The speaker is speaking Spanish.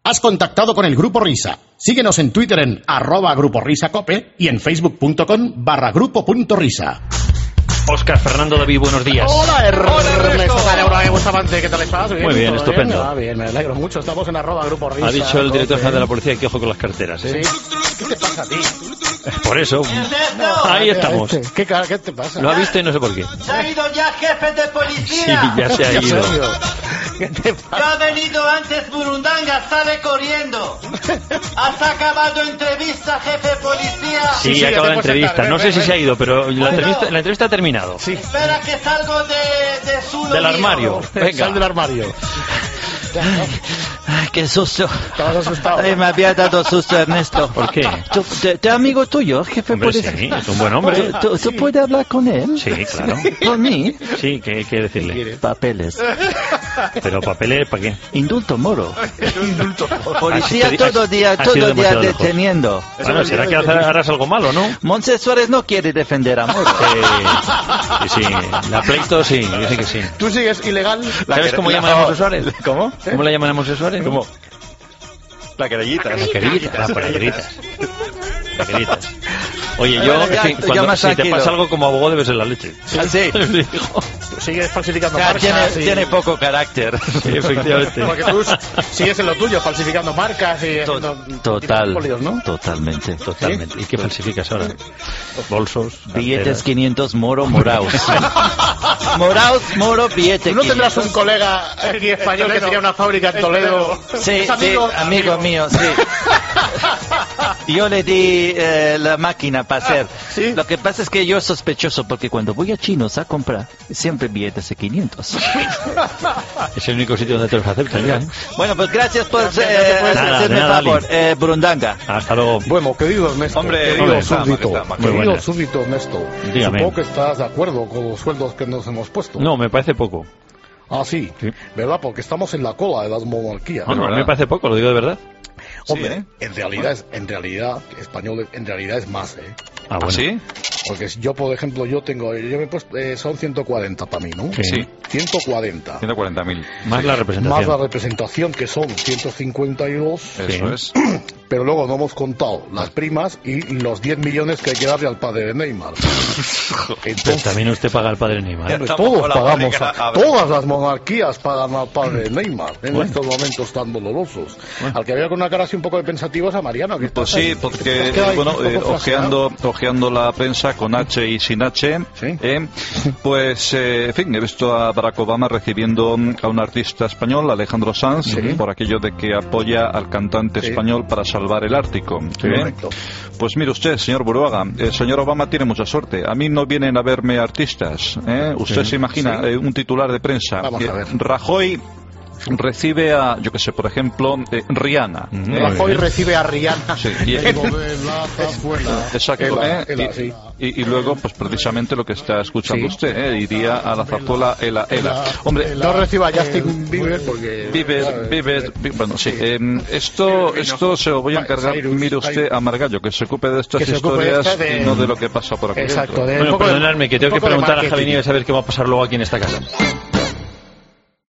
Has contactado con el Grupo Risa. Síguenos en Twitter en @GrupoRisaCope y en facebook.com/grupo.risa. Óscar Fernando David, buenos días. Hola, Ernesto Bustamante, ¿qué tal estás? Muy bien, estupendo. Bien, me alegro mucho. Estamos en @Grupo Risa. Ha dicho el director general de la policía que ojo con las carteras, ¿eh? Sí. ¿Qué te pasa a ti? Por eso. Ahí estamos. ¿Qué te pasa? Lo ha visto y no sé por qué. ¡Se ha ido ya, jefe de Sí, policía! ya se ha ido. ¿Qué te Ya pasa? ha venido antes Burundanga, sale corriendo. ¿Has acabado entrevista, jefe de policía? Sí, ya acaba te la puedes entrevista. sentar, No sé si se ha ido, pero la Bueno. entrevista ha terminado. Sí. Espera que salgo de su Del armario. Venga. Sal del armario. Ay, qué susto. Estabas asustado. Ay, me había dado susto, Ernesto. ¿Por qué? ¿Te amigo tuyo, jefe Hombre, policía? sí, es un buen hombre. ¿Tú puedes hablar con él? Sí, claro. ¿Por mí? Sí, ¿qué hay que decirle? Papeles. Pero papeles, ¿para qué? Indulto moro. Has Policía ido- todo día has ido demasiado lejos. deteniendo. Bueno, será que harás algo malo, ¿no? Montse Suárez no quiere defender a Moro. Sí, la pleito sí, dice que sí. ¿Tú sigues ilegal? ¿Sabes cómo llaman a Monse Suárez? ¿Cómo? ¿Cómo le llaman a Monse Suárez? ¿Cómo? La querellita. Queriditas, queriditas. Oye, yo, Bueno, ya, en fin, ya cuando, más si te tranquilo. pasa algo como abogado debes ser la leche. Sí. Sigues falsificando Ya, marcas. tiene poco carácter. Sí, efectivamente. Porque tú sigues en lo tuyo, falsificando marcas y... Total. Folios, ¿no? Totalmente. Totalmente. ¿Y qué falsificas ahora? Bolsos, Billetes carteras. 500 Moro, Moraus. Moro, billete ¿Tú no tendrás 500. un colega aquí español que tenía una fábrica en Toledo? Sí, ¿Es amigo mío, sí. Yo le di la máquina para hacer. ¿Sí? Lo que pasa es que yo sospechoso porque cuando voy a chinos a comprar, siempre billetes de 500. Es el único sitio donde te los aceptan ya, ¿eh? Bueno, pues gracias por Nada, hacerme de nada, favor. Ali. Burundanga. Hasta luego. Bueno, querido Ernesto, Hombre, querido majestad, súbdito, majestad, muy buena. súbdito Ernesto, Dígame. supongo que estás de acuerdo con los sueldos que nos hemos puesto. No, me parece poco. Ah, sí, Sí. ¿verdad? Porque estamos en la cola de las monarquías. No, no, verdad. me parece poco, lo digo de verdad. Hombre, ¿eh? en realidad, español en realidad es más, ¿eh? Ah, bueno. ¿Sí? Porque si yo, por ejemplo, yo me he puesto, son 140 para mí, ¿no? Sí. 140. 140.000. Más la Más representación. la representación, que son 152, Eso es. pero luego no hemos contado las primas y los 10 millones que hay que darle al padre de Neymar. Pero Entonces, también usted paga al padre Neymar. hombre, Tampoco todos la pagamos, política, a ver. todas las monarquías pagan al padre de Neymar en Bueno. estos momentos tan dolorosos. Al que había con una cara así un poco de pensativo es a Mariano. Que Pues está sí, ahí. porque, Es que hay bueno, un poco flasheado. ojeando la prensa con H y sin H, Sí. pues, en fin, he visto a Barack Obama recibiendo a un artista español, Alejandro Sanz, por aquello de que apoya al cantante Sí. español para salvar el Ártico. Correcto. Pues mire usted, señor Buruaga, el señor Obama tiene mucha suerte. A mí no vienen a verme artistas. Usted Sí. se imagina Sí. Un titular de prensa. Vamos a ver. Rajoy recibe a, yo que sé, por ejemplo, Rihanna. Rajoy recibe a Rihanna. Sí, y- Exacto, Ela, sí. y luego, pues precisamente lo que está escuchando Sí. usted, iría a la zarzuela Ela. Hombre, No reciba a Justin Bieber porque... Bieber, bueno, sí, esto se lo voy a encargar, mire usted, a Margallo, que se ocupe de estas Que se ocupe de historias esta de- y no de lo que pasa por aquí Exacto, dentro. de- Bueno, un poco de- perdonadme, que tengo un que poco de preguntar a marketing. Javi Nieves a ver qué va a pasar luego aquí en esta casa.